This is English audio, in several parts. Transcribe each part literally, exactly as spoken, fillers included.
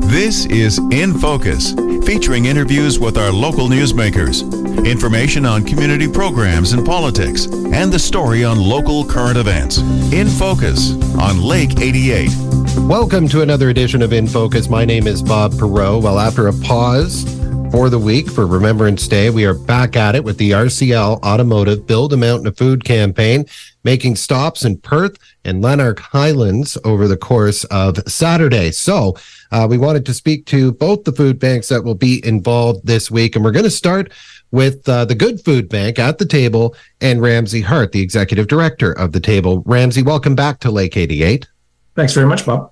This is In Focus, featuring interviews with our local newsmakers, information on community programs and politics, and the story on local current events. In Focus on Lake eighty-eight. Welcome to another edition of In Focus. My name is Bob Perreault. Well, after a pause for the week for Remembrance Day, we are back at it with the R C L Automotive Build a Mountain of Food campaign, making stops in Perth and Lanark Highlands over the course of Saturday. So uh, we wanted to speak to both the food banks that will be involved this week, and we're going to start with uh, the Good Food Bank at the table and Ramsey Hart, the executive director of the table. Ramsey, welcome back to Lake eighty-eight. Thanks very much, Bob.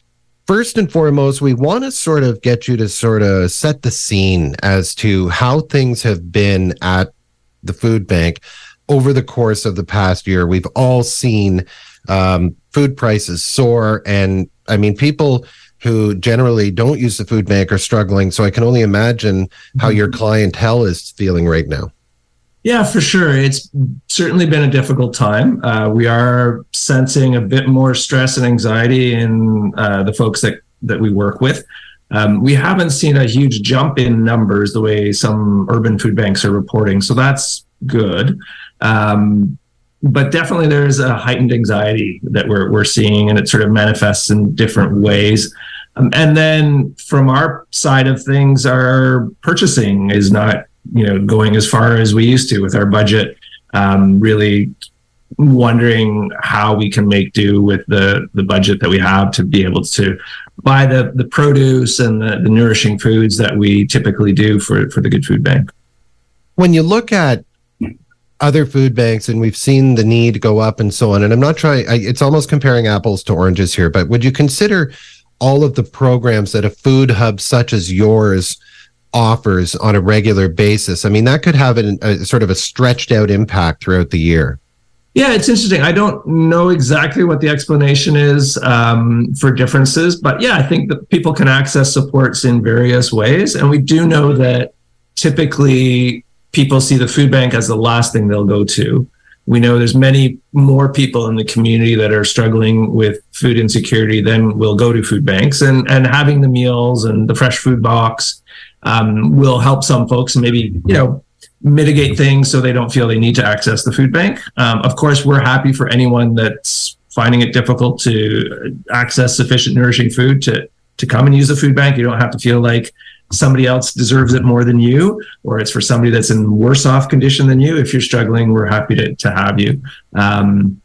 First and foremost, we want to sort of get you to sort of set the scene as to how things have been at the food bank over the course of the past year. We've all seen um, food prices soar, and I mean, people who generally don't use the food bank are struggling. So I can only imagine how your clientele is feeling right now. Yeah, for sure. It's certainly been a difficult time. Uh, we are sensing a bit more stress and anxiety in uh, the folks that, that we work with. Um, we haven't seen a huge jump in numbers the way some urban food banks are reporting. So that's good. Um, but definitely there's a heightened anxiety that we're we're seeing, and it sort of manifests in different ways. Um, and then from our side of things, our purchasing is not you know, going as far as we used to with our budget, um, really wondering how we can make do with the, the budget that we have to be able to buy the, the produce and the, the nourishing foods that we typically do for, for the Good Food Bank. When you look at other food banks, and we've seen the need go up and so on, and I'm not trying, I, it's almost comparing apples to oranges here, but would you consider all of the programs that a food hub such as yours offers on a regular basis? I mean, that could have an, a sort of a stretched out impact throughout the year. Yeah, it's interesting. I don't know exactly what the explanation is um, for differences, but yeah, I think that people can access supports in various ways. And we do know that typically people see the food bank as the last thing they'll go to. We know there's many more people in the community that are struggling with food insecurity than will go to food banks, and, and having the meals and the fresh food box um, will help some folks maybe, you know, mitigate things so they don't feel they need to access the food bank. Um, of course, we're happy for anyone that's finding it difficult to access sufficient nourishing food to, to come and use the food bank. You don't have to feel like somebody else deserves it more than you, or it's for somebody that's in worse off condition than you. If you're struggling, we're happy to, to have you. Um,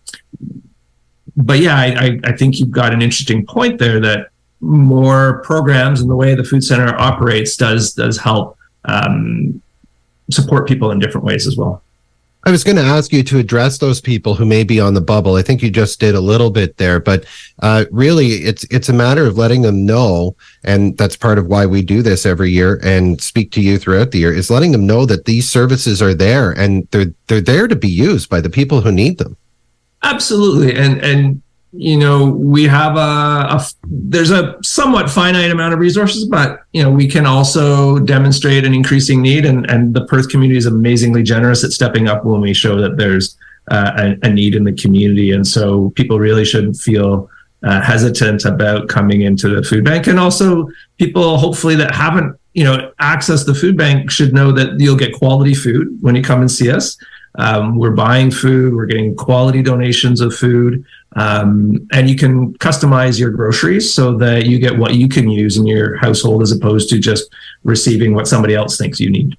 but yeah, I, I think you've got an interesting point there that more programs and the way the food center operates does does help um, support people in different ways as well. I was going to ask you to address those people who may be on the bubble. I think you just did a little bit there, but uh, really it's it's a matter of letting them know, and that's part of why we do this every year and speak to you throughout the year, is letting them know that these services are there and they're they're there to be used by the people who need them. Absolutely. And and you know, we have a, a there's a somewhat finite amount of resources, but you know, we can also demonstrate an increasing need, and, and the Perth community is amazingly generous at stepping up when we show that there's uh, a, a need in the community. And so people really shouldn't feel uh, hesitant about coming into the food bank. And also people hopefully that haven't, you know, accessed the food bank should know that you'll get quality food when you come and see us. Um, we're buying food, we're getting quality donations of food. Um, and you can customize your groceries so that you get what you can use in your household as opposed to just receiving what somebody else thinks you need.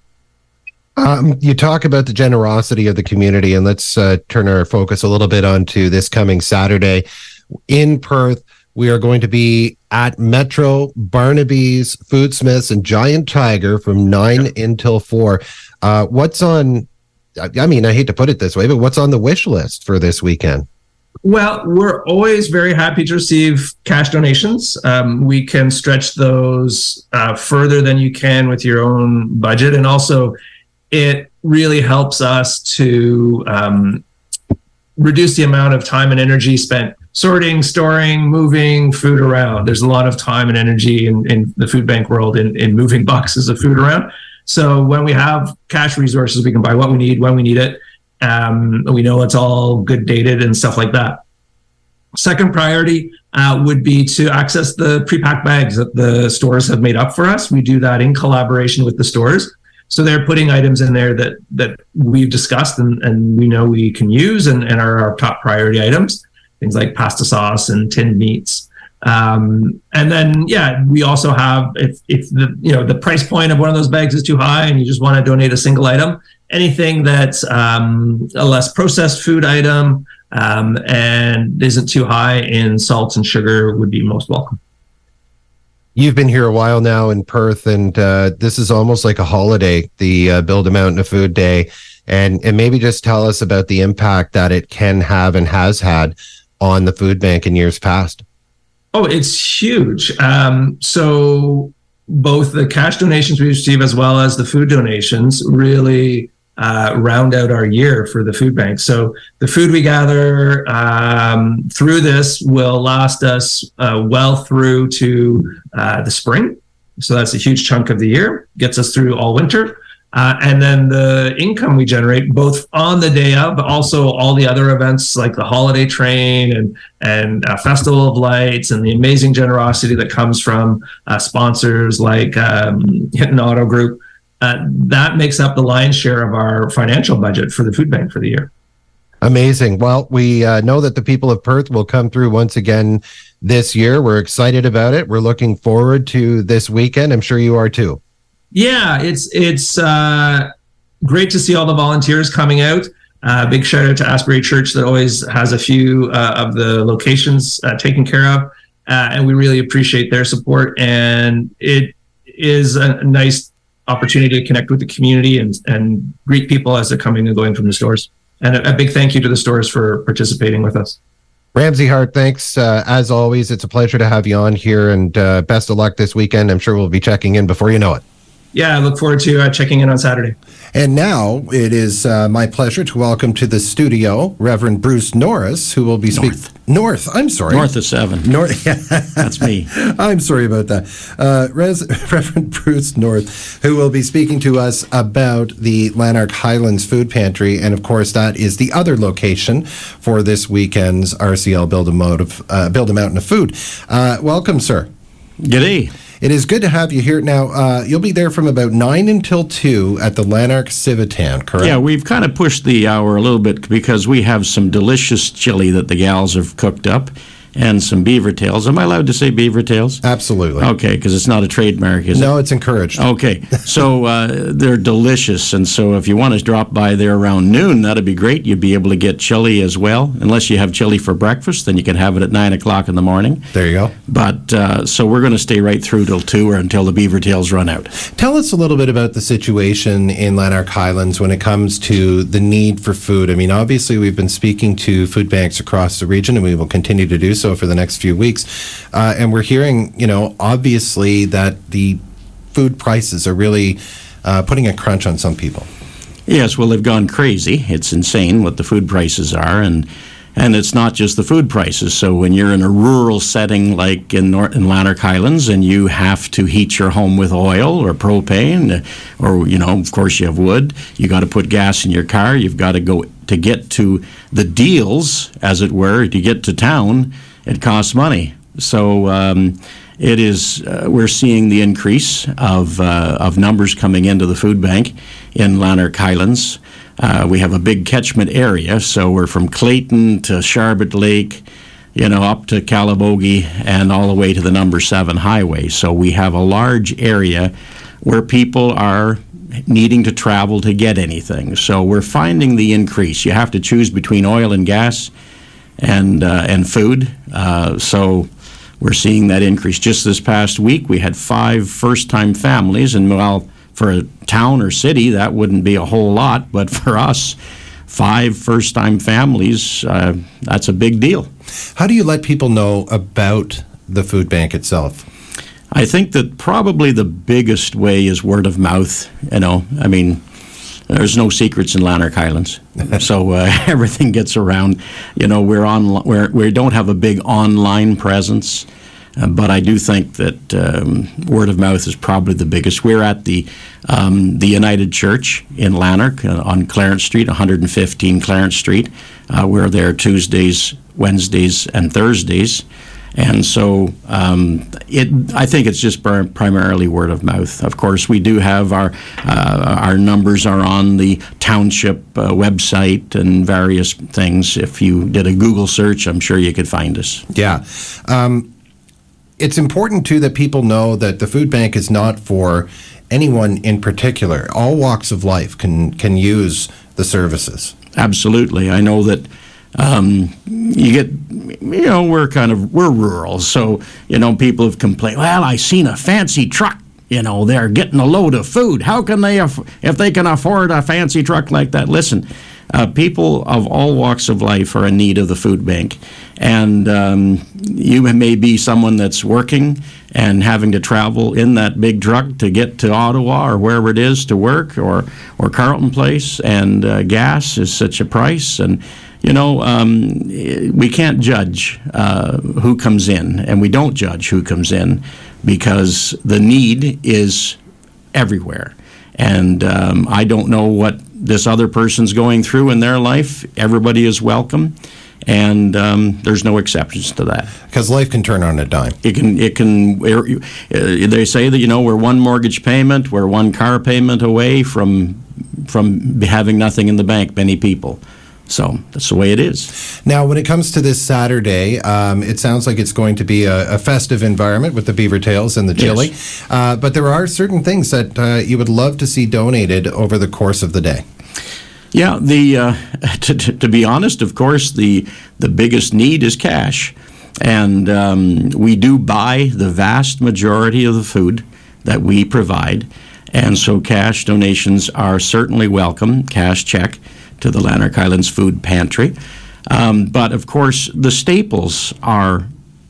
Um, you talk about the generosity of the community, and let's uh, turn our focus a little bit onto this coming Saturday. In Perth, we are going to be at Metro, Barnaby's, Foodsmiths, and Giant Tiger from nine until four. Uh, what's on, I mean, I hate to put it this way, but what's on the wish list for this weekend? Well, we're always very happy to receive cash donations. Um, we can stretch those uh, further than you can with your own budget. And also, it really helps us to um, reduce the amount of time and energy spent sorting, storing, moving food around. There's a lot of time and energy in, in the food bank world in, in moving boxes of food around. So when we have cash resources, we can buy what we need when we need it. Um, we know it's all good dated and stuff like that. Second priority, uh, would be to access the pre-packed bags that the stores have made up for us. We do that in collaboration with the stores. So they're putting items in there that that we've discussed and, and we know we can use and, and are our top priority items, things like pasta sauce and tinned meats. Um, and then, yeah, we also have, if, if the, you know, the price point of one of those bags is too high and you just want to donate a single item, anything that's um, a less processed food item um, and isn't too high in salt and sugar would be most welcome. You've been here a while now in Perth, and uh, this is almost like a holiday, the uh, Build a Mountain of Food Day. And, and maybe just tell us about the impact that it can have and has had on the food bank in years past. Oh, it's huge. Um, so both the cash donations we receive as well as the food donations really uh, round out our year for the food bank. So the food we gather um, through this will last us uh, well through to uh, the spring. So that's a huge chunk of the year, gets us through all winter. Uh, and then the income we generate both on the day of, but also all the other events like the holiday train and and uh, Festival of Lights and the amazing generosity that comes from uh, sponsors like um, Hinton Auto Group. Uh, that makes up the lion's share of our financial budget for the food bank for the year. Amazing. Well, we uh, know that the people of Perth will come through once again this year. We're excited about it. We're looking forward to this weekend. I'm sure you are too. Yeah, it's it's uh, great to see all the volunteers coming out. Uh, big shout out to Asbury Church that always has a few uh, of the locations uh, taken care of. Uh, and we really appreciate their support. And it is a nice opportunity to connect with the community and, and greet people as they're coming and going from the stores. And a, a big thank you to the stores for participating with us. Ramsey Hart, thanks. Uh, as always, it's a pleasure to have you on here, and uh, best of luck this weekend. I'm sure we'll be checking in before you know it. Yeah, I look forward to uh, checking in on Saturday. And now it is uh, my pleasure to welcome to the studio Reverend Bruce Norris, who will be speaking. North. North, I'm sorry. North of seven. North. That's me. I'm sorry about that. Uh, Res- Reverend Bruce North, who will be speaking to us about the Lanark Highlands Food Pantry. And of course, that is the other location for this weekend's R C L Build a, Motive, uh, Build a Mountain of Food. Uh, welcome, sir. G'day. It is good to have you here. Now, uh, you'll be there from about nine until two at the Lanark Civitan, correct? Yeah, we've kind of pushed the hour a little bit because we have some delicious chili that the gals have cooked up and some beaver tails. Am I allowed to say beaver tails? Absolutely. Okay, because it's not a trademark, is it? No, it's encouraged. Okay, so uh, they're delicious, and so if you want to drop by there around noon, that'd be great. You'd be able to get chili as well. Unless you have chili for breakfast, then you can have it at nine o'clock in the morning. There you go. But, uh, so we're going to stay right through till two or until the beaver tails run out. Tell us a little bit about the situation in Lanark Highlands when it comes to the need for food. I mean, obviously, we've been speaking to food banks across the region, and we will continue to do so for the next few weeks. Uh, and we're hearing, you know, obviously that the food prices are really uh, putting a crunch on some people. Yes, well, they've gone crazy. It's insane what the food prices are, and and it's not just the food prices. So when you're in a rural setting like in, North, in Lanark Highlands and you have to heat your home with oil or propane, or, you know, of course you have wood, you got to put gas in your car, you've got to go to get to the deals, as it were, to get to town, it costs money. So um, it is. Uh, we're seeing the increase of uh, of numbers coming into the food bank in Lanark Highlands. Uh, we have a big catchment area, so we're from Clayton to Sharbot Lake, you know, up to Calabogie and all the way to the number seven highway. So we have a large area where people are needing to travel to get anything. So we're finding the increase. You have to choose between oil and gas and uh, and food. Uh, so we're seeing that increase. Just this past week, we had five first-time families, and well, for a town or city, that wouldn't be a whole lot, but for us, five first-time families, uh, that's a big deal. How do you let people know about the food bank itself? I think that probably the biggest way is word of mouth. You know, I mean, there's no secrets in Lanark Highlands, so uh, everything gets around. You know, we're on, we're, we don't have a big online presence, uh, but I do think that um, word of mouth is probably the biggest. We're at the um, the United Church in Lanark uh, on Clarence Street, one hundred fifteen Clarence Street. Uh, we're there Tuesdays, Wednesdays, and Thursdays. And so um, it, I think it's just primarily word of mouth. Of course, we do have our uh, our numbers are on the township uh, website and various things. If you did a Google search, I'm sure you could find us. Yeah. Um, it's important, too, that people know that the food bank is not for anyone in particular. All walks of life can, can use the services. Absolutely. I know that Um, you get, you know, we're kind of, we're rural, so, you know, people have complained, well, I seen a fancy truck, you know, they're getting a load of food. How can they, aff- if they can afford a fancy truck like that? Listen, uh, people of all walks of life are in need of the food bank. And um, you may be someone that's working and having to travel in that big truck to get to Ottawa or wherever it is to work, or, or Carleton Place, and uh, gas is such a price. And You know, um, we can't judge uh, who comes in, and we don't judge who comes in, because the need is everywhere. And um, I don't know what this other person's going through in their life. Everybody is welcome, and um, there's no exceptions to that. Because life can turn on a dime. It can. It can. Uh, they say that, you know, we're one mortgage payment, we're one car payment away from from having nothing in the bank. Many people. So that's the way it is. Now, when it comes to this Saturday, um, it sounds like it's going to be a, a festive environment with the beaver tails and the chili. Yes. Uh, but there are certain things that uh, you would love to see donated over the course of the day. Yeah, the uh, to, to be honest, of course, the the biggest need is cash, and um, we do buy the vast majority of the food that we provide, and so cash donations are certainly welcome. Cash check to the Lanark Highlands Food Pantry. Um, but, of course, the staples are,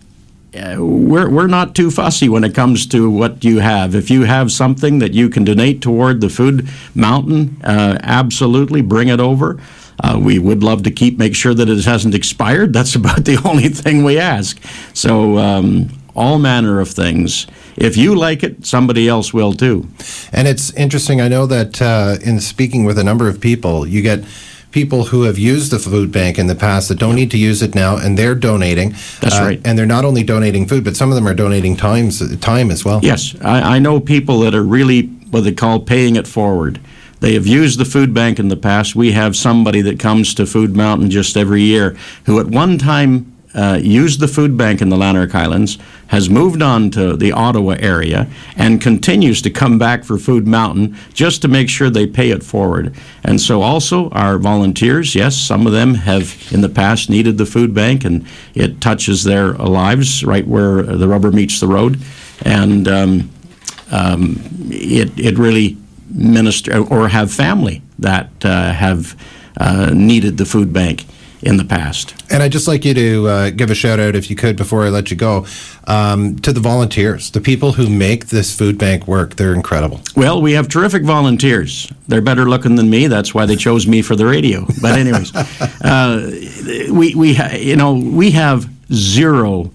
uh, we're, we're not too fussy when it comes to what you have. If you have something that you can donate toward the Food Mountain, uh, absolutely bring it over. Uh, we would love to keep, make sure that it hasn't expired. That's about the only thing we ask. So, um, all manner of things. If you like it, somebody else will too. And it's interesting. I know that uh, in speaking with a number of people, you get people who have used the food bank in the past that don't need to use it now, and they're donating. That's uh, right. And they're not only donating food, but some of them are donating times, time as well. Yes. I, I know people that are really what they call paying it forward. They have used the food bank in the past. We have somebody that comes to Food Mountain just every year who at one time Uh, used the food bank in the Lanark Highlands, has moved on to the Ottawa area, and continues to come back for Food Mountain just to make sure they pay it forward. And so also our volunteers, yes, some of them have in the past needed the food bank, and it touches their lives right where the rubber meets the road. And um, um, it, it really minister or have family that uh, have uh, needed the food bank in the past. And I'd just like you to uh, give a shout out, if you could, before I let you go, um, to the volunteers, the people who make this food bank work. They're incredible. Well, we have terrific volunteers. They're better looking than me. That's why they chose me for the radio. But anyways, uh, we we ha- you know we have zero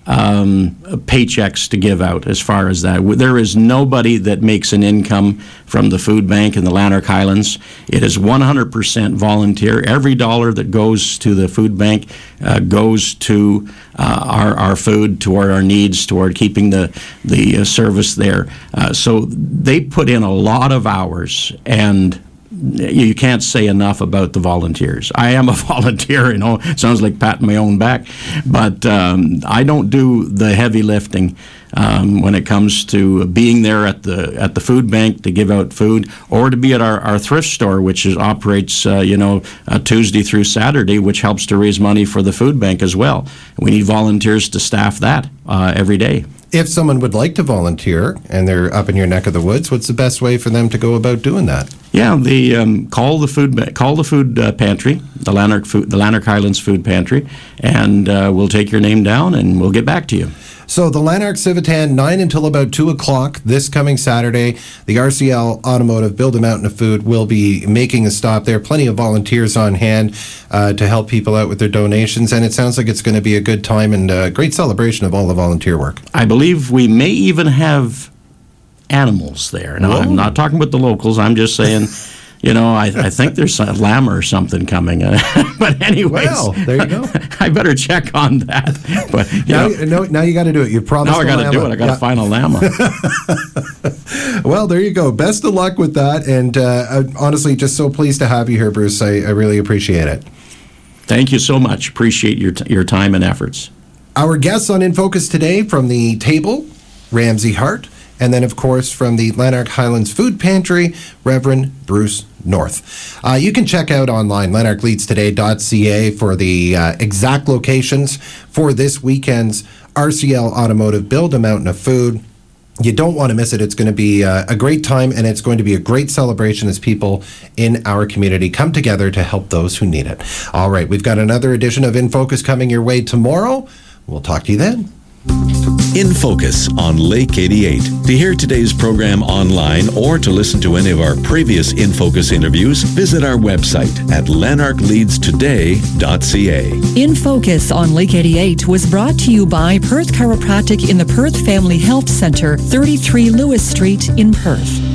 um, paychecks to give out as far as that. There is nobody that makes an income from the food bank in the Lanark Highlands. It is one hundred percent volunteer. Every dollar that goes to the food bank uh, goes to uh, our, our food, toward our needs, toward keeping the, the uh, service there. Uh, so they put in a lot of hours, and you can't say enough about the volunteers. I am a volunteer, you know, it sounds like patting my own back, but um, I don't do the heavy lifting um, when it comes to being there at the at the food bank to give out food, or to be at our, our thrift store, which is, operates, uh, you know, uh, Tuesday through Saturday, which helps to raise money for the food bank as well. We need volunteers to staff that uh, every day. If someone would like to volunteer and they're up in your neck of the woods, what's the best way for them to go about doing that? Yeah, the um, call the food call the food uh, pantry, the Lanark food, the Lanark Highlands Food Pantry, and uh, we'll take your name down and we'll get back to you. So the Lanark Civitan, nine until about two o'clock this coming Saturday. The R C L Automotive Build a Mountain of Food will be making a stop there. Plenty of volunteers on hand uh, to help people out with their donations. And it sounds like it's going to be a good time and a great celebration of all the volunteer work. I believe we may even have animals there. Now, Whoa. I'm not talking about the locals. I'm just saying, you know, I, I think there's a lamb or something coming. But anyways, well, there you go. I better check on that. But you now, know, no, now you got to do it. You promised. Now I got to do it. I got to yeah. find a llama. Well, there you go. Best of luck with that. And uh, honestly, just so pleased to have you here, Bruce. I, I really appreciate it. Thank you so much. Appreciate your t- your time and efforts. Our guests on In Focus today from the table, Ramsey Hart, and then, of course, from the Lanark Highlands Food Pantry, Reverend Bruce North. Uh, you can check out online, lanark leads today dot c a, for the uh, exact locations for this weekend's R C L Automotive Build a Mountain of Food. You don't want to miss it. It's going to be uh, a great time, and it's going to be a great celebration as people in our community come together to help those who need it. All right, we've got another edition of In Focus coming your way tomorrow. We'll talk to you then. In Focus on Lake eighty-eight. To hear today's program online or to listen to any of our previous In Focus interviews, visit our website at lanark leads today dot c a. In Focus on Lake eighty-eight was brought to you by Perth Chiropractic in the Perth Family Health Center, thirty-three Lewis Street in Perth.